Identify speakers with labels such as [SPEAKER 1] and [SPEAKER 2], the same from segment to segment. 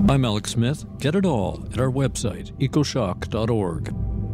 [SPEAKER 1] I'm Alex Smith. Get it all at our website, ecoshock.org.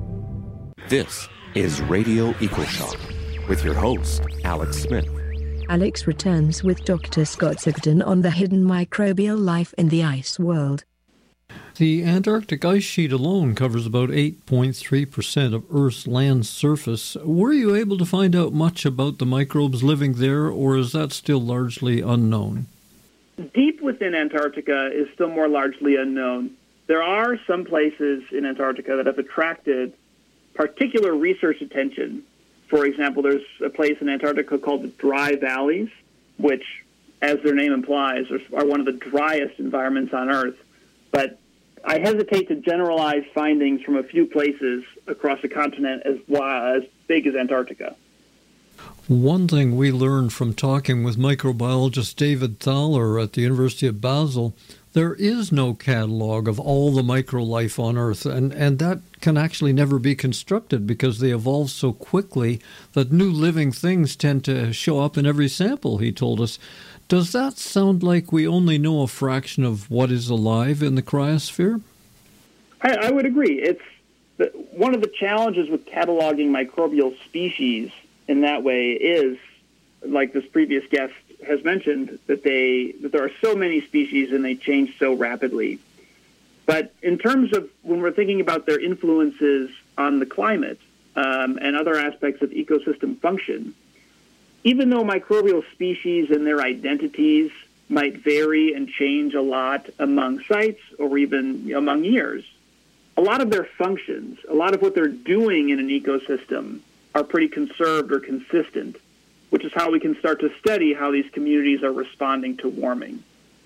[SPEAKER 2] This is Radio EcoShock with your host, Alex Smith.
[SPEAKER 3] Alex returns with Dr. Scott Sigden on the hidden microbial life in the ice world.
[SPEAKER 1] The Antarctic ice sheet alone covers about 8.3% of Earth's land surface. Were you able to find out much about the microbes living there, or is that still largely unknown?
[SPEAKER 4] Deep within Antarctica is still more largely unknown. There are some places in Antarctica that have attracted particular research attention. For example, there's a place in Antarctica called the Dry Valleys, which, as their name implies, are one of the driest environments on Earth. But I hesitate to generalize findings from a few places across a continent as big as Antarctica.
[SPEAKER 1] One thing we learned from talking with microbiologist David Thaler at the University of Basel, there is no catalog of all the microlife on Earth, and that can actually never be constructed because they evolve so quickly that new living things tend to show up in every sample, he told us. Does that sound like we only know a fraction of what is alive in the cryosphere?
[SPEAKER 4] I would agree. One of the challenges with cataloging microbial species in that way is, like this previous guest has mentioned, that there are so many species and they change so rapidly. But in terms of when we're thinking about their influences on the climate and other aspects of ecosystem function, even though microbial species and their identities might vary and change a lot among sites or even among years, a lot of their functions, a lot of what they're doing in an ecosystem are pretty conserved or consistent, which is how we can start to study how these communities are responding to warming.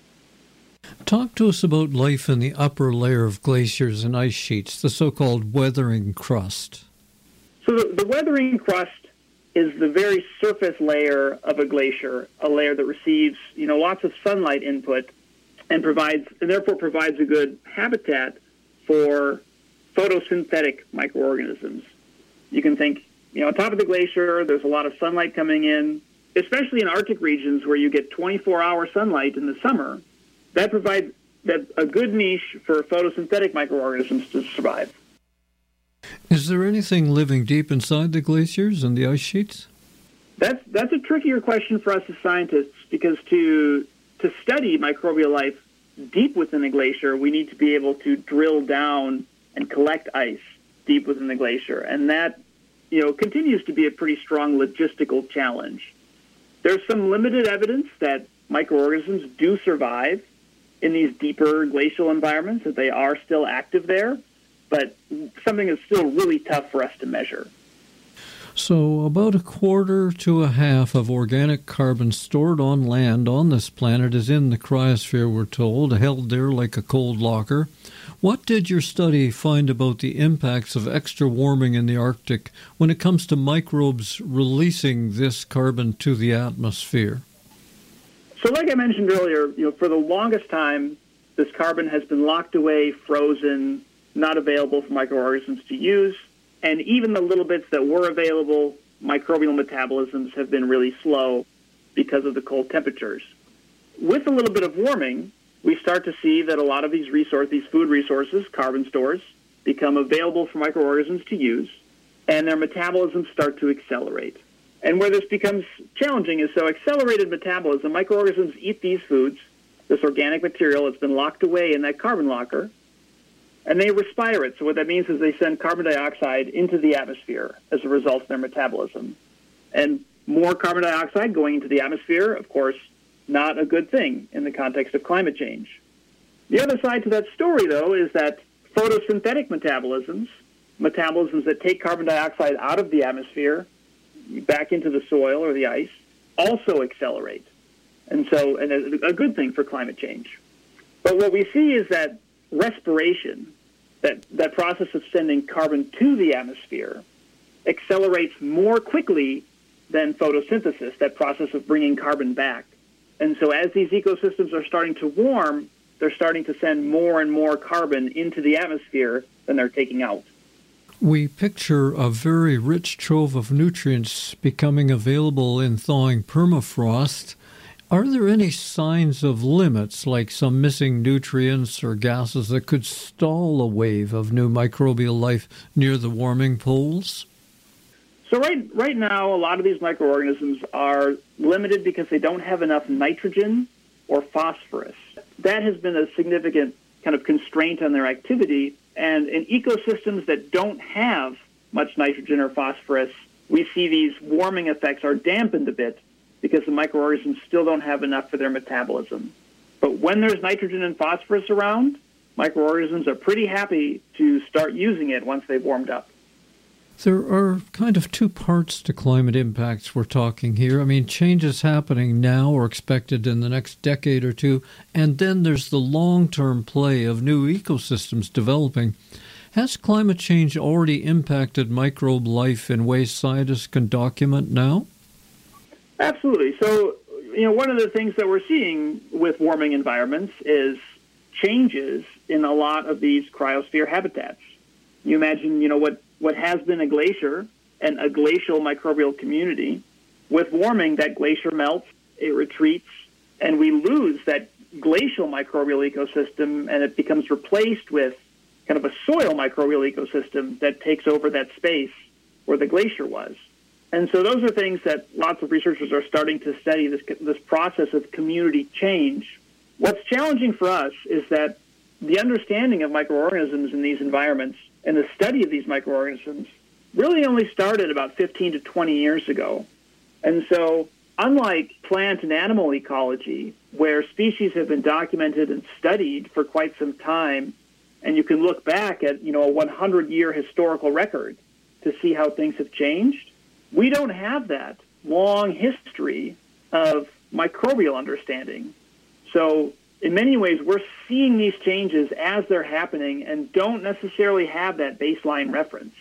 [SPEAKER 1] Talk to us about life in the upper layer of glaciers and ice sheets, the so-called weathering crust.
[SPEAKER 4] So the weathering crust is the very surface layer of a glacier, a layer that receives, lots of sunlight input and therefore provides a good habitat for photosynthetic microorganisms. You can think, on top of the glacier, there's a lot of sunlight coming in, especially in Arctic regions where you get 24-hour sunlight in the summer. That provides a good niche for photosynthetic microorganisms to survive.
[SPEAKER 1] Is there anything living deep inside the glaciers and the ice sheets?
[SPEAKER 4] That's a trickier question for us as scientists, because to study microbial life deep within a glacier, we need to be able to drill down and collect ice deep within the glacier. And that continues to be a pretty strong logistical challenge. There's some limited evidence that microorganisms do survive in these deeper glacial environments, that they are still active there, but something is still really tough for us to measure.
[SPEAKER 1] So about 1/4 to 1/2 of organic carbon stored on land on this planet is in the cryosphere, we're told, held there like a cold locker. What did your study find about the impacts of extra warming in the Arctic when it comes to microbes releasing this carbon to the atmosphere?
[SPEAKER 4] So like I mentioned earlier, for the longest time, this carbon has been locked away, frozen, not available for microorganisms to use. And even the little bits that were available, microbial metabolisms have been really slow because of the cold temperatures. With a little bit of warming, we start to see that a lot of these food resources, carbon stores, become available for microorganisms to use, and their metabolisms start to accelerate. And where this becomes challenging is, so accelerated metabolism, microorganisms eat these foods, this organic material that's been locked away in that carbon locker, and they respire it. So what that means is they send carbon dioxide into the atmosphere as a result of their metabolism. And more carbon dioxide going into the atmosphere, of course, not a good thing in the context of climate change. The other side to that story, though, is that photosynthetic metabolisms that take carbon dioxide out of the atmosphere back into the soil or the ice, also accelerate. And a good thing for climate change. But what we see is that respiration, that process of sending carbon to the atmosphere, accelerates more quickly than photosynthesis, that process of bringing carbon back. And so as these ecosystems are starting to warm, they're starting to send more and more carbon into the atmosphere than they're taking out.
[SPEAKER 1] We picture a very rich trove of nutrients becoming available in thawing permafrost. Are there any signs of limits, like some missing nutrients or gases that could stall a wave of new microbial life near the warming poles?
[SPEAKER 4] So right now, a lot of these microorganisms are limited because they don't have enough nitrogen or phosphorus. That has been a significant kind of constraint on their activity. And in ecosystems that don't have much nitrogen or phosphorus, we see these warming effects are dampened a bit because the microorganisms still don't have enough for their metabolism. But when there's nitrogen and phosphorus around, microorganisms are pretty happy to start using it once they've warmed up.
[SPEAKER 1] There are kind of two parts to climate impacts we're talking here. I mean, changes happening now or expected in the next decade or two, and then there's the long-term play of new ecosystems developing. Has climate change already impacted microbe life in ways scientists can document now?
[SPEAKER 4] Absolutely. So, one of the things that we're seeing with warming environments is changes in a lot of these cryosphere habitats. You imagine, what has been a glacier and a glacial microbial community. With warming, that glacier melts, it retreats, and we lose that glacial microbial ecosystem, and it becomes replaced with kind of a soil microbial ecosystem that takes over that space where the glacier was. And so those are things that lots of researchers are starting to study, this process of community change. What's challenging for us is that the understanding of microorganisms in these environments and the study of these microorganisms really only started about 15 to 20 years ago. And so unlike plant and animal ecology, where species have been documented and studied for quite some time, and you can look back at, a 100-year historical record to see how things have changed, we don't have that long history of microbial understanding. So in many ways, we're seeing these changes as they're happening and don't necessarily have that baseline reference.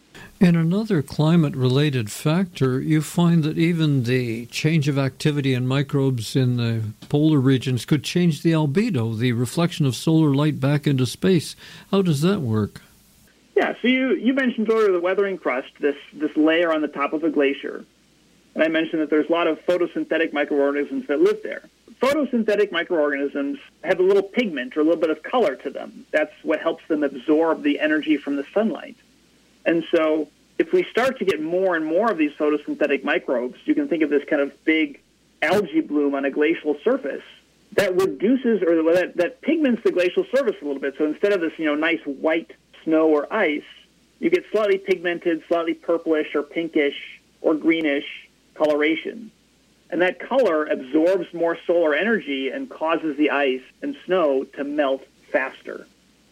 [SPEAKER 1] In another climate-related factor, you find that even the change of activity in microbes in the polar regions could change the albedo, the reflection of solar light back into space. How does that work?
[SPEAKER 4] Yeah, so you mentioned earlier the weathering crust, this layer on the top of a glacier. And I mentioned that there's a lot of photosynthetic microorganisms that live there. Photosynthetic microorganisms have a little pigment or a little bit of color to them. That's what helps them absorb the energy from the sunlight. And so if we start to get more and more of these photosynthetic microbes, you can think of this kind of big algae bloom on a glacial surface that reduces or that pigments the glacial surface a little bit. So instead of this, nice white snow or ice, you get slightly pigmented, slightly purplish or pinkish or greenish coloration. And that color absorbs more solar energy and causes the ice and snow to melt faster.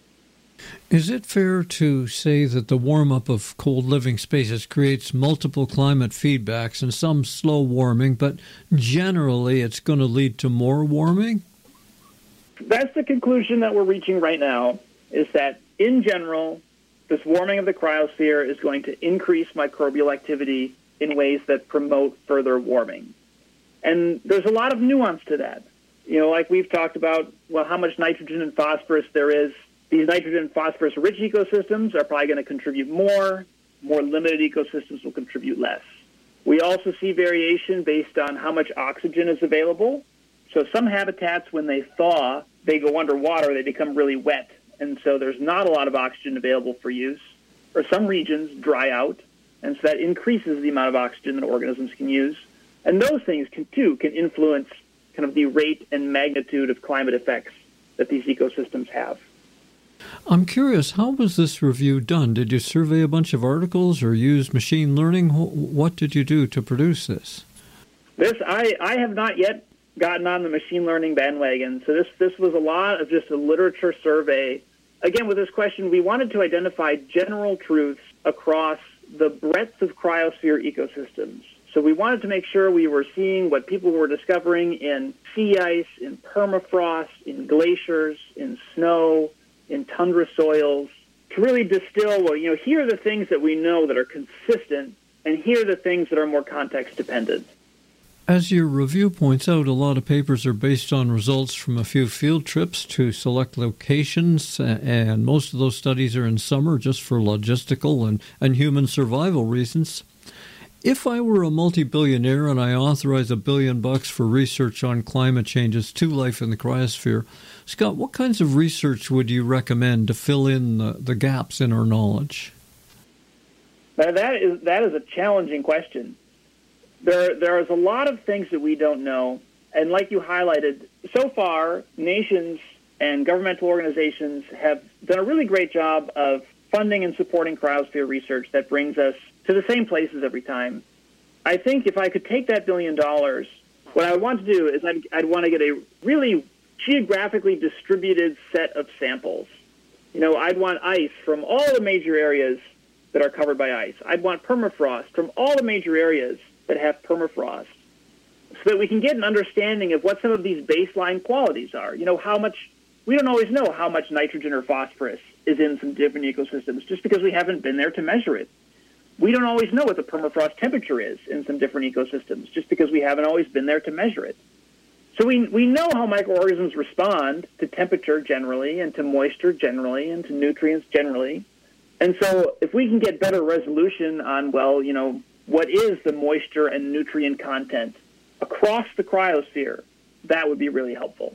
[SPEAKER 1] Is it fair to say that the warm-up of cold living spaces creates multiple climate feedbacks and some slow warming, but generally it's going to lead to more warming?
[SPEAKER 4] That's the conclusion that we're reaching right now, is that in general, this warming of the cryosphere is going to increase microbial activity in ways that promote further warming. And there's a lot of nuance to that. Like we've talked about, how much nitrogen and phosphorus there is. These nitrogen and phosphorus-rich ecosystems are probably going to contribute more. More limited ecosystems will contribute less. We also see variation based on how much oxygen is available. So some habitats, when they thaw, they go underwater, they become really wet. And so there's not a lot of oxygen available for use. Or some regions dry out, and so that increases the amount of oxygen that organisms can use. And those things can influence kind of the rate and magnitude of climate effects that these ecosystems have.
[SPEAKER 1] I'm curious, how was this review done? Did you survey a bunch of articles or use machine learning? What did you do to produce this?
[SPEAKER 4] I have not yet gotten on the machine learning bandwagon. So this was a lot of just a literature survey. Again, with this question, we wanted to identify general truths across the breadth of cryosphere ecosystems. So we wanted to make sure we were seeing what people were discovering in sea ice, in permafrost, in glaciers, in snow, in tundra soils, to really distill, here are the things that we know that are consistent, and here are the things that are more context-dependent.
[SPEAKER 1] As your review points out, a lot of papers are based on results from a few field trips to select locations, and most of those studies are in summer just for logistical and human survival reasons. If I were a multi-billionaire and I authorize $1 billion for research on climate changes to life in the cryosphere, Scott, what kinds of research would you recommend to fill in the gaps in our knowledge?
[SPEAKER 4] Now that is a challenging question. There is a lot of things that we don't know, and like you highlighted, so far nations and governmental organizations have done a really great job of funding and supporting cryosphere research that brings us to the same places every time. I think if I could take that $1 billion, what I would want to do is I'd want to get a really geographically distributed set of samples. I'd want ice from all the major areas that are covered by ice. I'd want permafrost from all the major areas that have permafrost, so that we can get an understanding of what some of these baseline qualities are. We don't always know how much nitrogen or phosphorus is in some different ecosystems just because we haven't been there to measure it. We don't always know what the permafrost temperature is in some different ecosystems just because we haven't always been there to measure it. So we know how microorganisms respond to temperature generally and to moisture generally and to nutrients generally. And so if we can get better resolution on, what is the moisture and nutrient content across the cryosphere, that would be really helpful.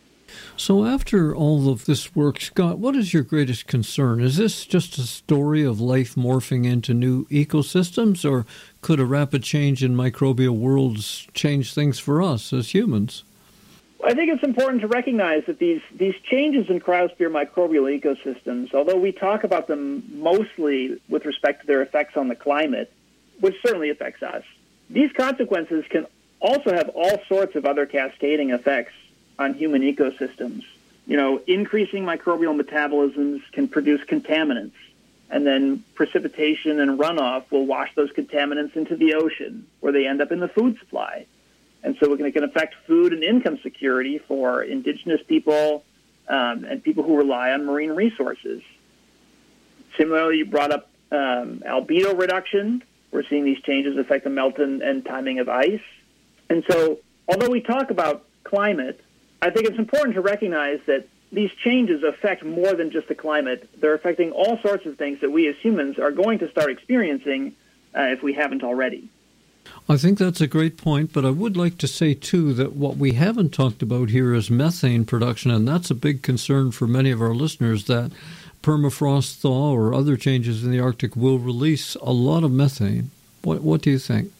[SPEAKER 1] So after all of this work, Scott, what is your greatest concern? Is this just a story of life morphing into new ecosystems, or could a rapid change in microbial worlds change things for us as humans?
[SPEAKER 4] I think it's important to recognize that these changes in cryosphere microbial ecosystems, although we talk about them mostly with respect to their effects on the climate, which certainly affects us, these consequences can also have all sorts of other cascading effects on human ecosystems. Increasing microbial metabolisms can produce contaminants, and then precipitation and runoff will wash those contaminants into the ocean, where they end up in the food supply. And so it can affect food and income security for indigenous people and people who rely on marine resources. Similarly, you brought up albedo reduction. We're seeing these changes affect the melt and timing of ice. And so although we talk about climate, I think it's important to recognize that these changes affect more than just the climate. They're affecting all sorts of things that we as humans are going to start experiencing if we haven't already.
[SPEAKER 1] I think that's a great point, but I would like to say, too, that what we haven't talked about here is methane production, and that's a big concern for many of our listeners, that permafrost thaw or other changes in the Arctic will release a lot of methane. What do you think?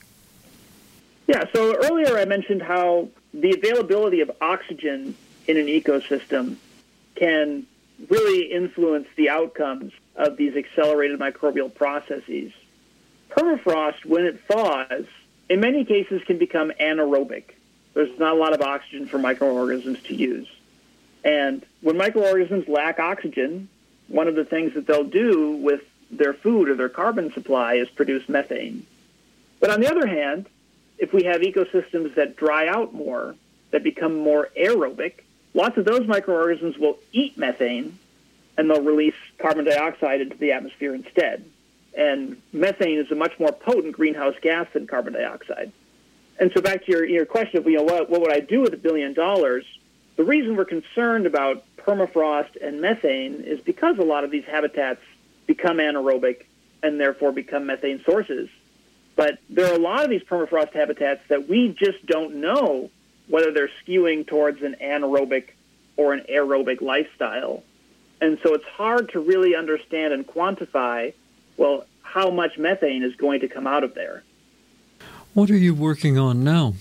[SPEAKER 4] Yeah, so earlier I mentioned how the availability of oxygen in an ecosystem can really influence the outcomes of these accelerated microbial processes. Permafrost, when it thaws, in many cases can become anaerobic. There's not a lot of oxygen for microorganisms to use. And when microorganisms lack oxygen, one of the things that they'll do with their food or their carbon supply is produce methane. But on the other hand, if we have ecosystems that dry out more, that become more aerobic, lots of those microorganisms will eat methane, and they'll release carbon dioxide into the atmosphere instead. And methane is a much more potent greenhouse gas than carbon dioxide. And so back to your question of, what would I do with $1 billion? The reason we're concerned about permafrost and methane is because a lot of these habitats become anaerobic and therefore become methane sources. But there are a lot of these permafrost habitats that we just don't know whether they're skewing towards an anaerobic or an aerobic lifestyle. And so it's hard to really understand and quantify, how much methane is going to come out of there.
[SPEAKER 1] What are you working on now?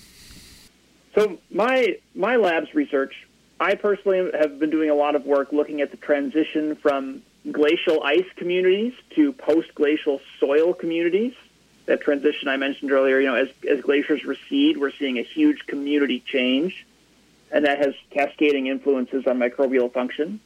[SPEAKER 4] So my lab's research, I personally have been doing a lot of work looking at the transition from glacial ice communities to post-glacial soil communities. That transition I mentioned earlier, as glaciers recede, we're seeing a huge community change, and that has cascading influences on microbial function.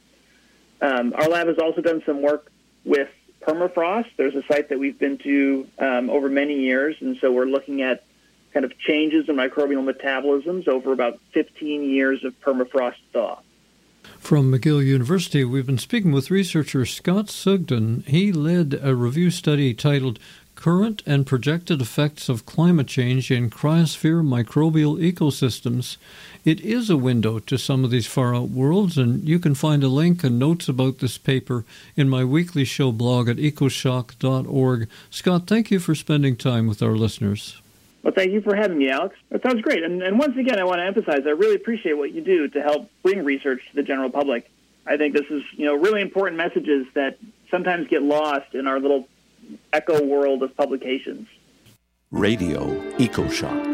[SPEAKER 4] Our lab has also done some work with permafrost. There's a site that we've been to over many years, and so we're looking at kind of changes in microbial metabolisms over about 15 years of permafrost thaw.
[SPEAKER 1] From McGill University, we've been speaking with researcher Scott Sugden. He led a review study titled Current and Projected Effects of Climate Change in Cryosphere Microbial Ecosystems. It is a window to some of these far-out worlds, and you can find a link and notes about this paper in my weekly show blog at ecoshock.org. Scott, thank you for spending time with our listeners.
[SPEAKER 4] Well, thank you for having me, Alex. That sounds great. And once again, I want to emphasize, I really appreciate what you do to help bring research to the general public. I think this is, really important messages that sometimes get lost in our little echo world of publications.
[SPEAKER 2] Radio EcoShock.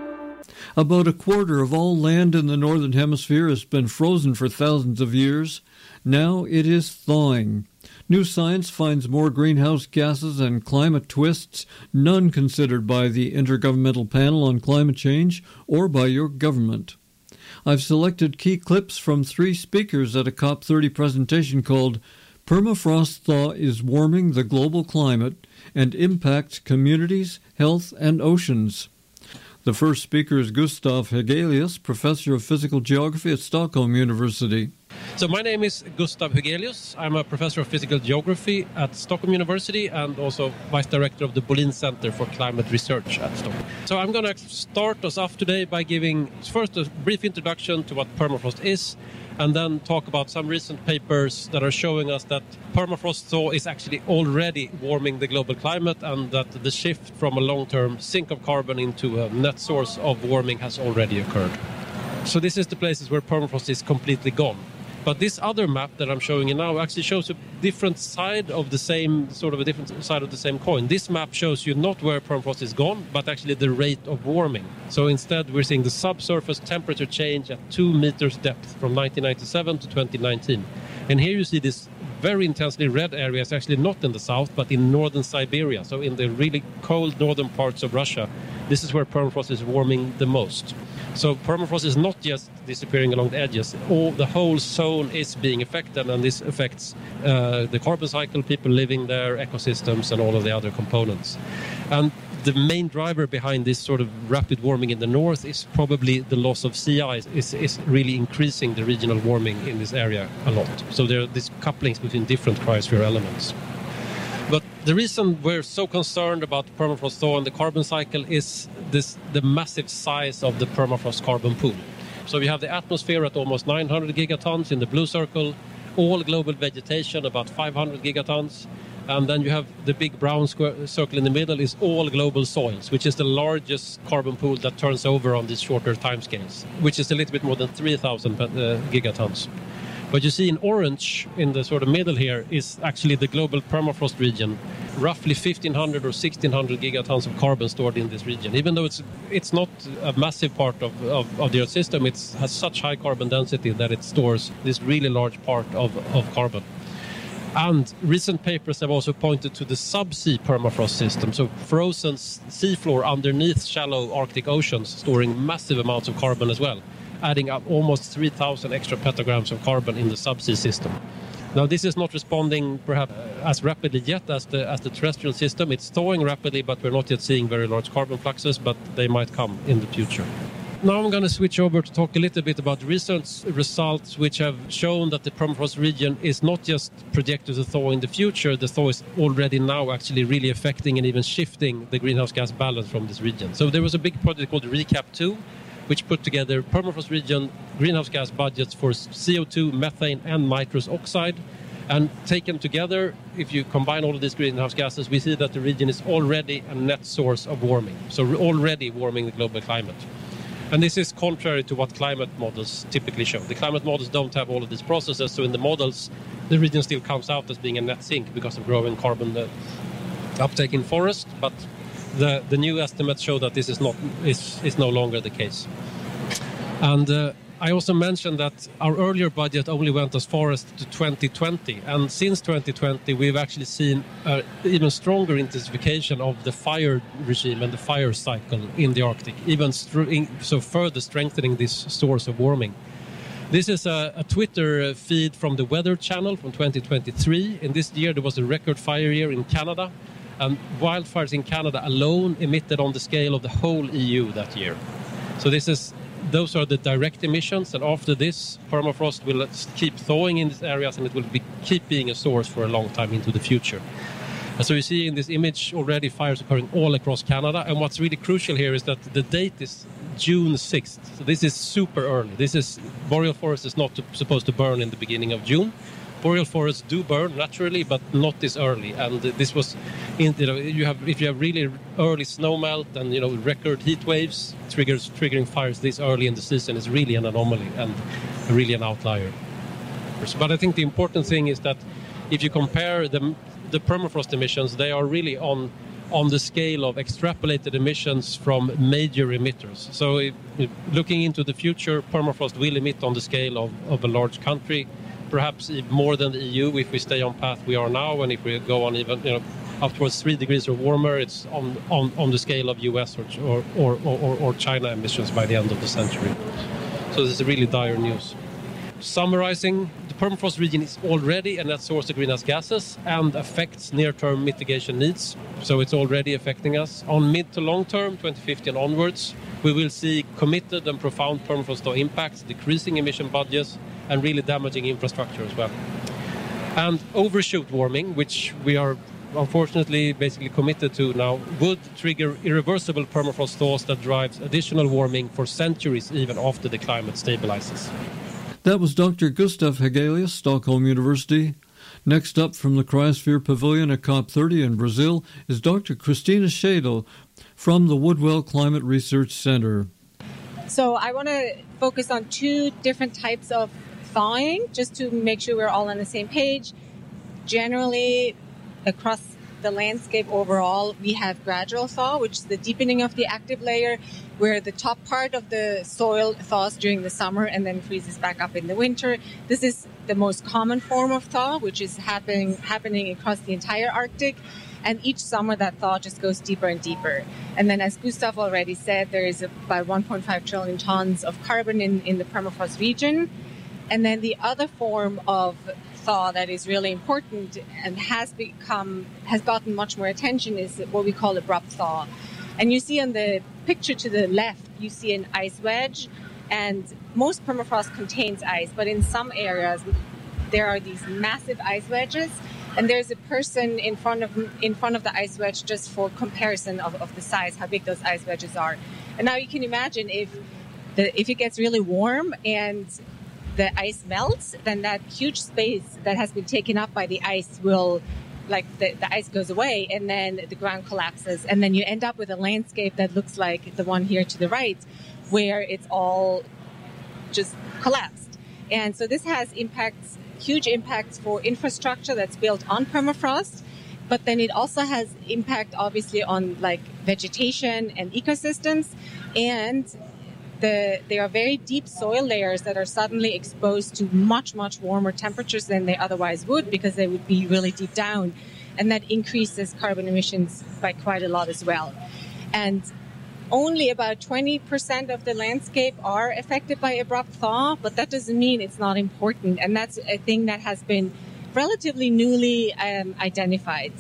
[SPEAKER 1] About a quarter of all land in the Northern Hemisphere has been frozen for thousands of years. Now it is thawing. New science finds more greenhouse gases and climate twists, none considered by the Intergovernmental Panel on Climate Change or by your government. I've selected key clips from 3 speakers at a COP30 presentation called Permafrost Thaw is Warming the Global Climate and Impacts Communities, Health, and Oceans. The first speaker is Gustav Hegelius, Professor of Physical Geography at Stockholm University.
[SPEAKER 5] So my name is Gustav Hegelius. I'm a Professor of Physical Geography at Stockholm University and also Vice Director of the Bolin Center for Climate Research at Stockholm. So I'm going to start us off today by giving first a brief introduction to what permafrost is, and then talk about some recent papers that are showing us that permafrost thaw is actually already warming the global climate and that the shift from a long-term sink of carbon into a net source of warming has already occurred. So this is the places where permafrost is completely gone. But this other map that I'm showing you now actually shows a different side of the same, a different side of the same coin. This map shows you not where permafrost is gone, but actually the rate of warming. So instead we're seeing the subsurface temperature change at 2 meters depth from 1997 to 2019. And here you see this very intensely red area is actually not in the south, but in northern Siberia. So in the really cold northern parts of Russia, this is where permafrost is warming the most. So permafrost is not just disappearing along the edges. The whole zone is being affected, and this affects the carbon cycle, people living there, ecosystems, and all of the other components. And the main driver behind this sort of rapid warming in the north is probably the loss of sea ice is really increasing the regional warming in this area a lot. So there are these couplings between different cryosphere elements. But the reason we're so concerned about permafrost thaw and the carbon cycle is the massive size of the permafrost carbon pool. So we have the atmosphere at almost 900 gigatons in the blue circle, all global vegetation about 500 gigatons, and then you have the big brown circle in the middle is all global soils, which is the largest carbon pool that turns over on these shorter timescales, which is a little bit more than 3,000 gigatons. What you see in orange in the sort of middle here is actually the global permafrost region, roughly 1,500 or 1,600 gigatons of carbon stored in this region. Even though it's not a massive part of the Earth system, it has such high carbon density that it stores this really large part of carbon. And recent papers have also pointed to the subsea permafrost system, so frozen seafloor underneath shallow Arctic oceans storing massive amounts of carbon as well, adding up almost 3,000 extra petagrams of carbon in the subsea system. Now, this is not responding perhaps as rapidly yet as the terrestrial system. It's thawing rapidly, but we're not yet seeing very large carbon fluxes, but they might come in the future. Now I'm going to switch over to talk a little bit about research results which have shown that the permafrost region is not just projected to thaw in the future. The thaw is already now actually really affecting and even shifting the greenhouse gas balance from this region. So there was a big project called RECAP 2, which put together permafrost region greenhouse gas budgets for CO2, methane, and nitrous oxide. And taken together, if you combine all of these greenhouse gases, we see that the region is already a net source of warming. So we're already warming the global climate. And this is contrary to what climate models typically show. The climate models don't have all of these processes, so in the models, the region still comes out as being a net sink because of growing carbon uptake in forest. But the new estimates show that this is no longer the case. And I also mentioned that our earlier budget only went as far as to 2020, and since 2020 we've actually seen even stronger intensification of the fire regime and the fire cycle in the Arctic, so further strengthening this source of warming. This is a Twitter feed from the Weather Channel from 2023. In this year there was a record fire year in Canada, and wildfires in Canada alone emitted on the scale of the whole EU that year. So those are the direct emissions, and after this, permafrost will keep thawing in these areas, and it will keep being a source for a long time into the future. And so you see in this image already fires occurring all across Canada. And what's really crucial here is that the date is June 6th. So this is super early. Boreal forest is not supposed to burn in the beginning of June. Boreal forests do burn naturally, but not this early. And this was, if you have really early snowmelt and record heat waves triggering fires this early in the season is really an anomaly and really an outlier. But I think the important thing is that if you compare the permafrost emissions, they are really on the scale of extrapolated emissions from major emitters. So looking into the future, permafrost will emit on the scale of a large country, perhaps even more than the EU if we stay on path we are now, and if we go on even up towards 3 degrees or warmer, it's on the scale of US or China emissions by the end of the century. So this is really dire news. Summarizing, the permafrost region is already a net source of greenhouse gases and affects near-term mitigation needs. So it's already affecting us. On mid to long term, 2050 and onwards, we will see committed and profound permafrost thaw impacts, decreasing emission budgets, and really damaging infrastructure as well. And overshoot warming, which we are unfortunately basically committed to now, would trigger irreversible permafrost thaws that drives additional warming for centuries even after the climate stabilizes.
[SPEAKER 1] That was Dr. Gustav Hegelius, Stockholm University. Next up from the Cryosphere Pavilion at COP30 in Brazil is Dr. Christina Schedel from the Woodwell Climate Research Center.
[SPEAKER 6] So I want to focus on 2 different types of thawing, just to make sure we're all on the same page. Generally, across the landscape overall, we have gradual thaw, which is the deepening of the active layer, where the top part of the soil thaws during the summer and then freezes back up in the winter. This is the most common form of thaw, which is happening across the entire Arctic. And each summer that thaw just goes deeper and deeper. And then, as Gustav already said, there is about 1.5 trillion tons of carbon in the permafrost region. And then the other form of thaw that is really important and has gotten much more attention is what we call abrupt thaw. And you see on the picture to the left, you see an ice wedge, and most permafrost contains ice, but in some areas there are these massive ice wedges, and there's a person in front of the ice wedge just for comparison of the size, how big those ice wedges are. And now you can imagine if it gets really warm and the ice melts, then that huge space that has been taken up by the ice will, the ice goes away and then the ground collapses. And then you end up with a landscape that looks like the one here to the right, where it's all just collapsed. And so this has huge impacts for infrastructure that's built on permafrost, but then it also has impact obviously on vegetation and ecosystems. And there are very deep soil layers that are suddenly exposed to much, much warmer temperatures than they otherwise would, because they would be really deep down. And that increases carbon emissions by quite a lot as well. And only about 20% of the landscape are affected by abrupt thaw, but that doesn't mean it's not important. And that's a thing that has been relatively newly identified.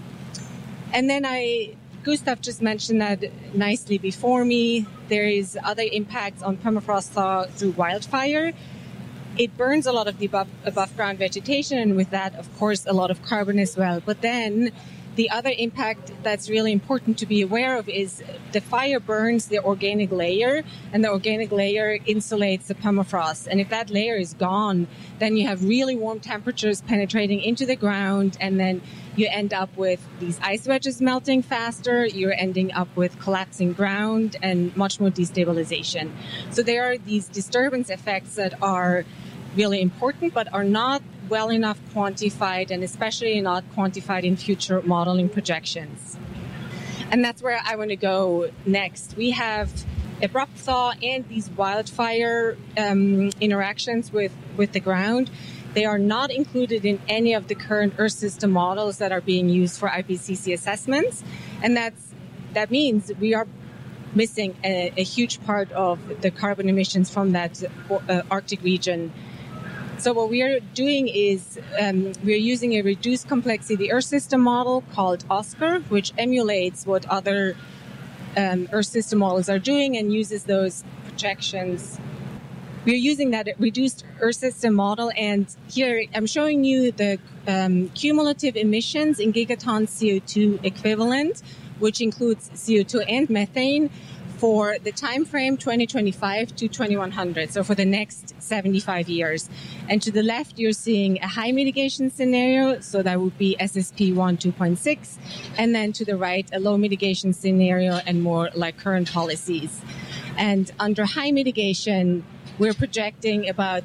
[SPEAKER 6] And then Gustav just mentioned that nicely before me. There is other impacts on permafrost thaw through wildfire. It burns a lot of the above ground vegetation, and with that, of course, a lot of carbon as well. But then the other impact that's really important to be aware of is the fire burns the organic layer, and the organic layer insulates the permafrost. And if that layer is gone, then you have really warm temperatures penetrating into the ground, and then you end up with these ice wedges melting faster, you're ending up with collapsing ground and much more destabilization. So there are these disturbance effects that are really important, but are not well enough quantified, and especially not quantified in future modeling projections. And that's where I want to go next. We have abrupt thaw and these wildfire interactions with the ground. They are not included in any of the current Earth system models that are being used for IPCC assessments. And that means we are missing a huge part of the carbon emissions from that Arctic region. So what we are doing is we are using a reduced complexity Earth system model called OSCAR, which emulates what other Earth system models are doing and uses those projections. we're using that reduced Earth system model, and here I'm showing you the cumulative emissions in gigatons CO2 equivalent, which includes CO2 and methane, for the time frame 2025 to 2100, so for the next 75 years. And to the left, you're seeing a high mitigation scenario, so that would be SSP 1.2.6, and then to the right, a low mitigation scenario and more like current policies. And under high mitigation, we're projecting about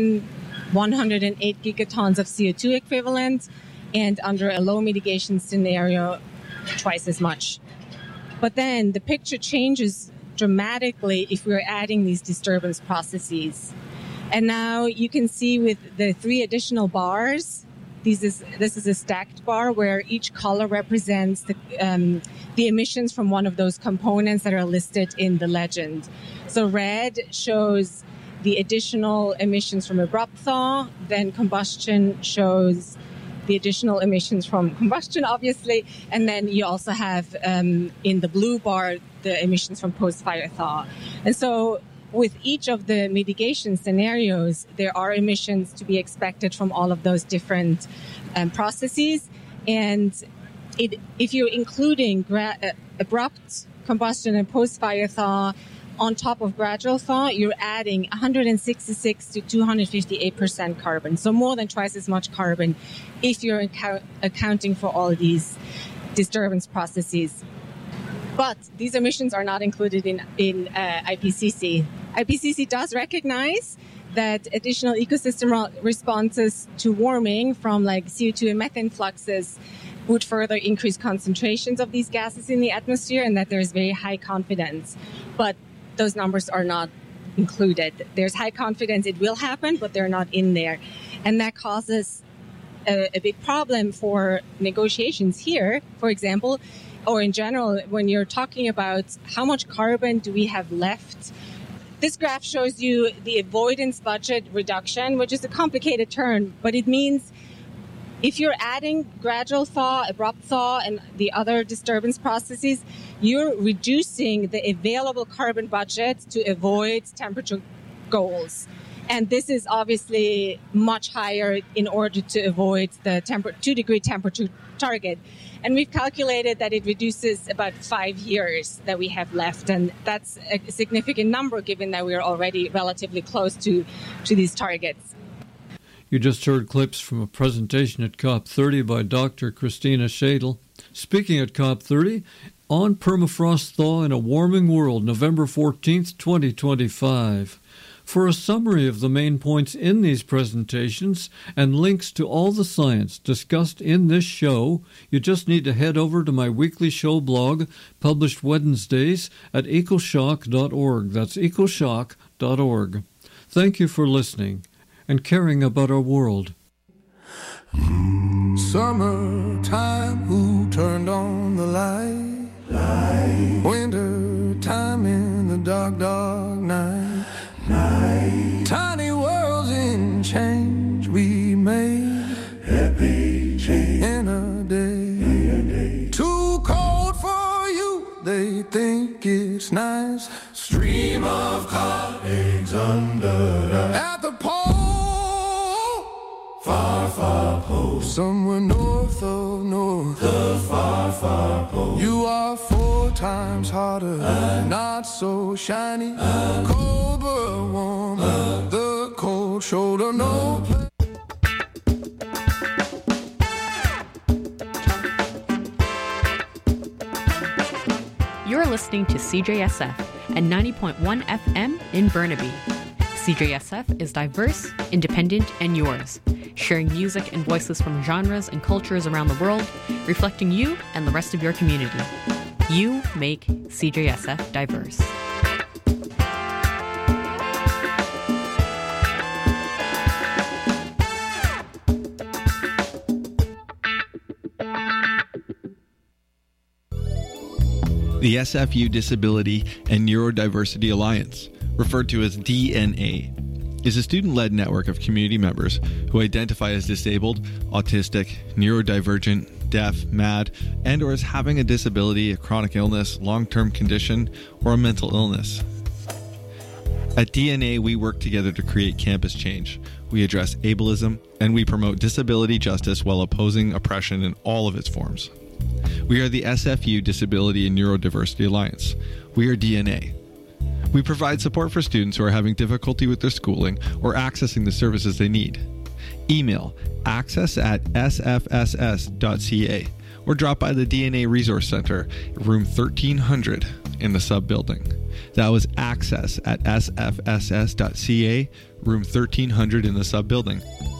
[SPEAKER 6] 108 gigatons of CO2 equivalent, and under a low mitigation scenario, twice as much. But then the picture changes dramatically if we're adding these disturbance processes. And now you can see with the 3 additional bars, this is a stacked bar where each color represents the emissions from one of those components that are listed in the legend. So red shows the additional emissions from abrupt thaw, then combustion shows the additional emissions from combustion, obviously, and then you also have in the blue bar the emissions from post-fire thaw. And so with each of the mitigation scenarios, there are emissions to be expected from all of those different processes. And if you're including abrupt combustion and post-fire thaw on top of gradual thaw, you're adding 166 to 258% carbon, so more than twice as much carbon if you're accounting for all these disturbance processes. But these emissions are not included in IPCC. IPCC does recognize that additional ecosystem responses to warming from like CO2 and methane fluxes would further increase concentrations of these gases in the atmosphere, and that there is very high confidence. But those numbers are not included. There's high confidence it will happen, but they're not in there. And that causes a big problem for negotiations here, for example, or in general, when you're talking about how much carbon do we have left. This graph shows you the avoidance budget reduction, which is a complicated term, but it means if you're adding gradual thaw, abrupt thaw, and the other disturbance processes, you're reducing the available carbon budget to avoid temperature goals. And this is obviously much higher in order to avoid the 2-degree temperature target. And we've calculated that it reduces about 5 years that we have left. And that's a significant number given that we're already relatively close to these targets.
[SPEAKER 1] You just heard clips from a presentation at COP30 by Dr. Christina Schadl. Speaking at COP30 on permafrost thaw in a warming world, November 14th, 2025. For a summary of the main points in these presentations and links to all the science discussed in this show, you just need to head over to my weekly show blog, published Wednesdays at ecoshock.org. That's ecoshock.org. Thank you for listening and caring about our world.
[SPEAKER 7] Summertime, who turned on the light? Winter time in the dark, dark night. Tiny worlds in change we made. Happy change in a day. Too cold for you, they think it's nice. Stream of cod eggs under at the pole. Far, far pole. Somewhere north of north. The far, far pole. You are 4 times hotter. Not so shiny. Cold but warm. The cold shoulder, no place.
[SPEAKER 8] You're listening to CJSF at 90.1 FM in Burnaby. CJSF is diverse, independent, and yours, sharing music and voices from genres and cultures around the world, reflecting you and the rest of your community. You make CJSF diverse.
[SPEAKER 9] The SFU Disability and Neurodiversity Alliance, referred to as DNA, is a student-led network of community members who identify as disabled, autistic, neurodivergent, deaf, mad, and or as having a disability, a chronic illness, long-term condition, or a mental illness. At DNA, we work together to create campus change. We address ableism, and we promote disability justice while opposing oppression in all of its forms. We are the SFU Disability and Neurodiversity Alliance. We are DNA. We provide support for students who are having difficulty with their schooling or accessing the services they need. Email access@sfss.ca or drop by the DNA Resource Center, room 1300 in the sub-building. That was access@sfss.ca, room 1300 in the sub-building.